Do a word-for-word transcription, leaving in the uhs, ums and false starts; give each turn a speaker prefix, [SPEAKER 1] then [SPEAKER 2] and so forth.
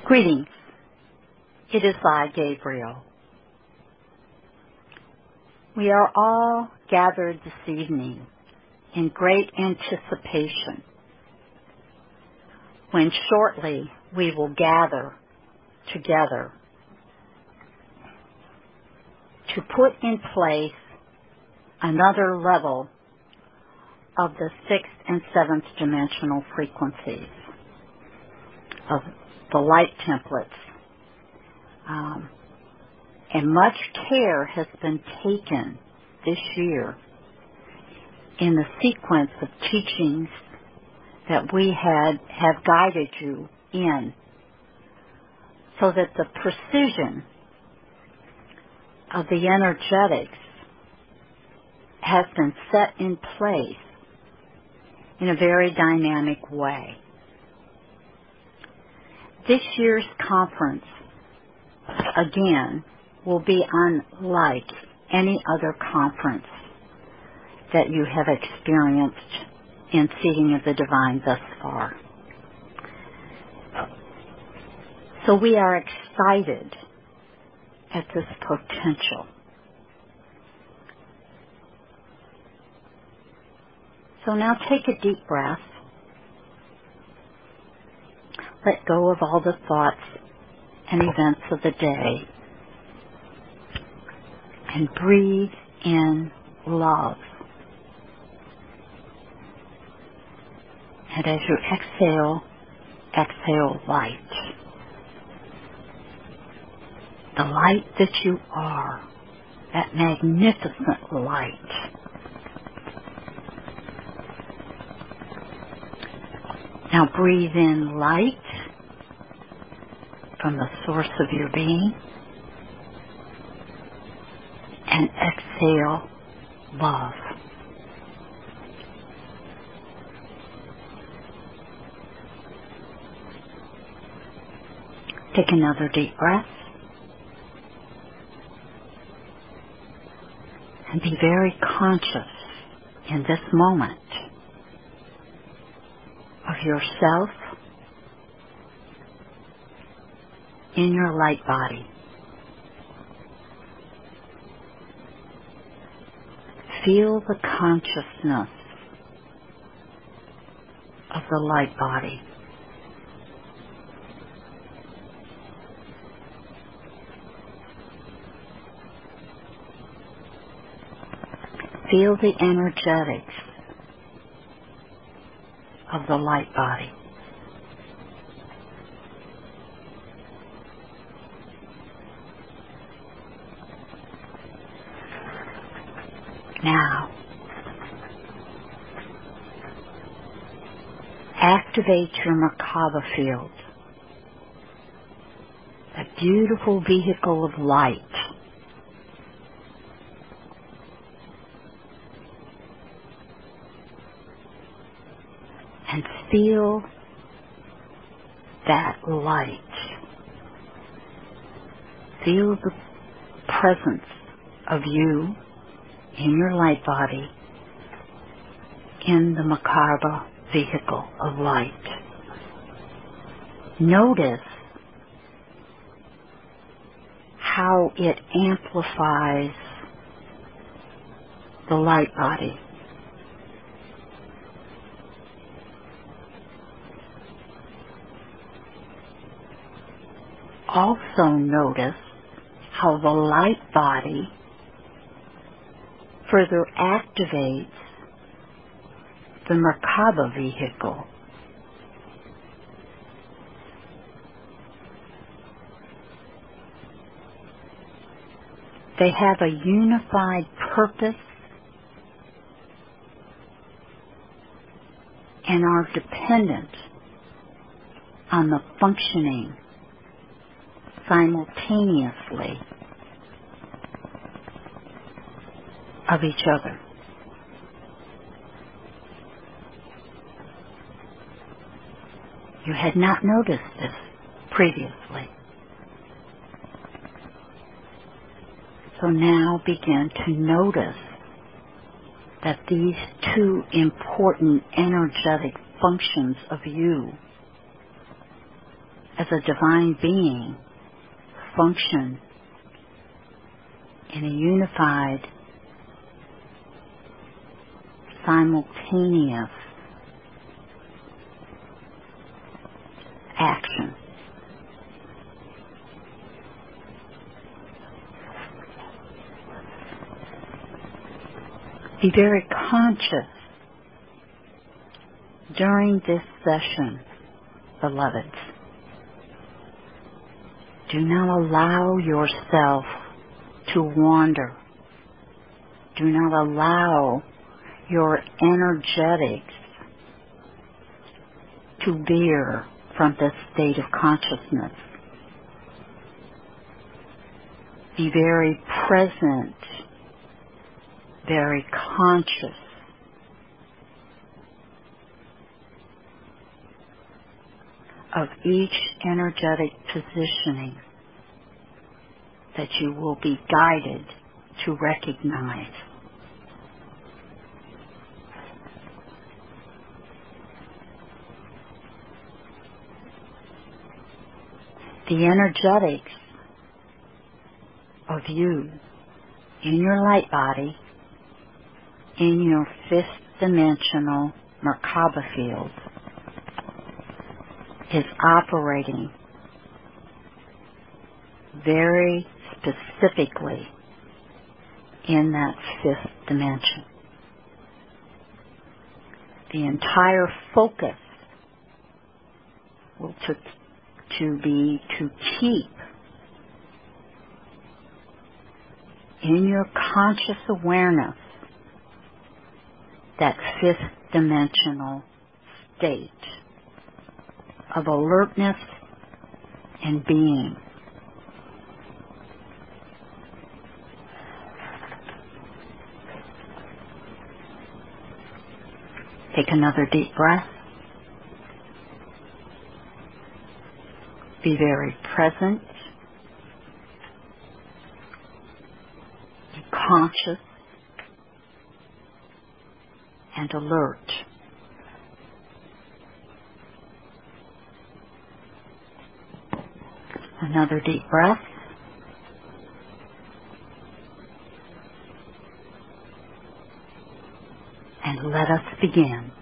[SPEAKER 1] Greetings. It is I, Gabriel. We are all gathered this evening in great anticipation when shortly we will gather together to put in place another level of the sixth and seventh dimensional frequencies of the light templates. Um, and much care has been taken this year in the sequence of teachings that we had have guided you in, so that the precision of the energetics has been set in place in a very dynamic way. This year's conference, again, will be unlike any other conference that you have experienced in Seeding of the Divine thus far. So we are excited at this potential. So now take a deep breath. Let go of all the thoughts and events of the day, and breathe in love. And as you exhale, exhale light. The light that you are, that magnificent light. Now breathe in light from the source of your being, and exhale love. Take another deep breath and be very conscious in this moment of yourself in your light body. Feel the consciousness of the light body. Feel the energetics of the light body. Now, activate your Merkaba field, a beautiful vehicle of light. And feel that light. Feel the presence of you in your light body in the Merkaba vehicle of light. Notice how it amplifies the light body. Also notice how the light body further activates the Merkaba vehicle. They have a unified purpose and are dependent on the functioning simultaneously of each other. You had not noticed this previously. So now begin to notice that these two important energetic functions of you as a divine being, function in a unified, simultaneous action. Be very conscious during this session, beloveds. Do not allow yourself to wander. Do not allow your energetics to veer from this state of consciousness. Be very present, very conscious of each energetic positioning that you will be guided to recognize. The energetics of you in your light body, in your fifth dimensional Merkaba field, is operating very specifically in that fifth dimension. The entire focus will to, to be to keep in your conscious awareness that fifth dimensional state of alertness and being. Take another deep breath. Be very present. Be conscious and alert. Another deep breath. And let us begin.